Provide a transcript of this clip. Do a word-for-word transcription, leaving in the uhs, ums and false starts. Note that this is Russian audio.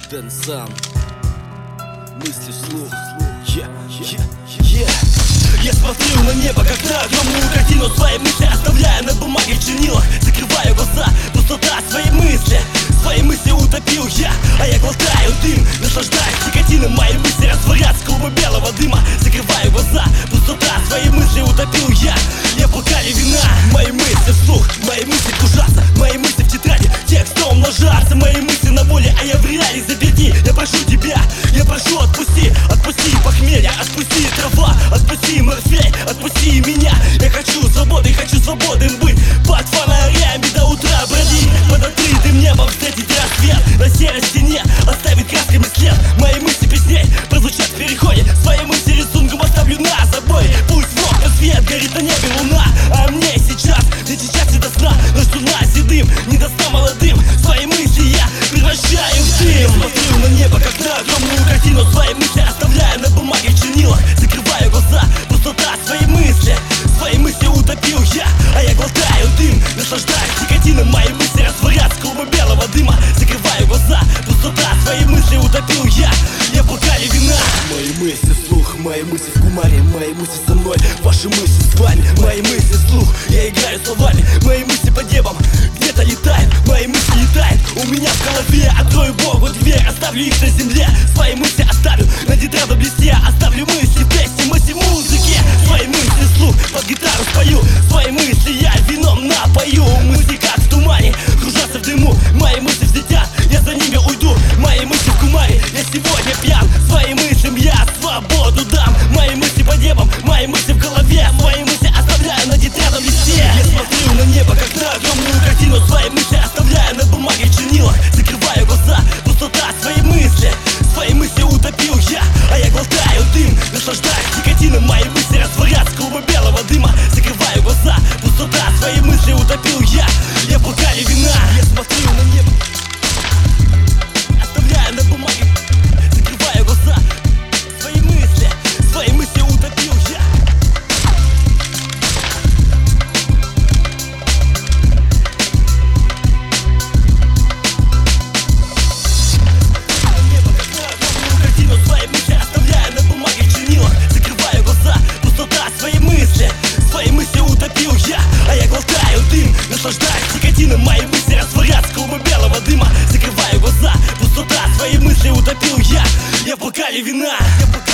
Дэнсан. Мысли вслух. Yeah, yeah, yeah. Я смотрю на небо, как на огромную картину. Свои мысли оставляя на бумаге в чернилах. Закрываю глаза, пустота, свои мысли. Свои мысли утопил я, а я глотаю дым. Наслаждаюсь никотином, мои мысли растворятся в клубы белого дыма. Закрываю глаза, пустота, свои мысли утопил я. Я бокале вина, мои мысли вслух. Мои мысли кружатся, мои мысли в тетради. Текстом умножатся, мои мысли на воле, а я в реале заперти. Я прошу тебя, я прошу отпусти. Отпусти похмелья, отпусти трава, отпусти морфей, отпусти меня. Я хочу свободы, хочу свободен быть. Под фонарями до утра бродить, под открытым небом встретить рассвет. На серой стене оставить красками след. Мои мысли песней прозвучат в переходе. Свои мысли рисунком оставлю на забой. Пусть в окна свет горит на небе луна. А мне сейчас, мне сейчас не до сна. Но что на седым, не до сна молодым. Свои мысли я превращаю в дым. Я смотрю на небо, как на огромную картину. Свои мысли оставляю на бумаге в чернилах. Закрываю глаза, пустота, свои мысли. Свои мысли утопил я, а я глотаю дым. Наслаждаюсь никотином, мои мысли растворятся в клубы белого дыма. Закрываю глаза, пустота, свои мысли утопил я. Я в бокале вина. Мои мысли вслух, мои мысли в кумаре. Мои мысли со мной, ваши мысли с вами. Мои мысли вслух, я играю словами. Мои мысли под небом где-то летают. Мои мысли летают у меня в голове. Открою Богу дверь, оставлю их на земле. Свои мысли оставлю на тетрадном листе. Оставлю мысли в тесте, мысли в музыке. Свои мысли вслух, под гитару спою. Свои мысли я вином напою. Мысли как в тумане, кружатся в дыму. Мои мысли взлетят, я за ними уйду. Мои мысли в кумаре, я сегодня пьян. Своим мыслям я свободу дам. Мои мысли под небом, мои мысли в голове. Свои мысли оставляю на тетрадном листе. Я смотрю на небо, как на огромную картину. Свои мысли оставляю на бумаге в чернилах. Закрываю глаза, пустота, свои мысли. Свои мысли утопил я, а я глотаю дым. Наслаждаюсь никотином, мои мысли растворятся в клубы белого дыма. Закрываю глаза, пустота, свои мысли утопил я. Я в бокале вина. Я смотрю на небо, оставляю на бумаге. Закрываю глаза, свои мысли. Свои мысли утопил я. Свои мысли оставляю на бумаге в чернилах. Закрываю глаза, пустота, свои мысли. Свои мысли утопил я, а я глотаю дым. Наслаждаюсь никотином, мои мысли растворятся в клубы белого дыма. Закрываю глаза, пустота, свои мысли утопил я. Я в бокале вина.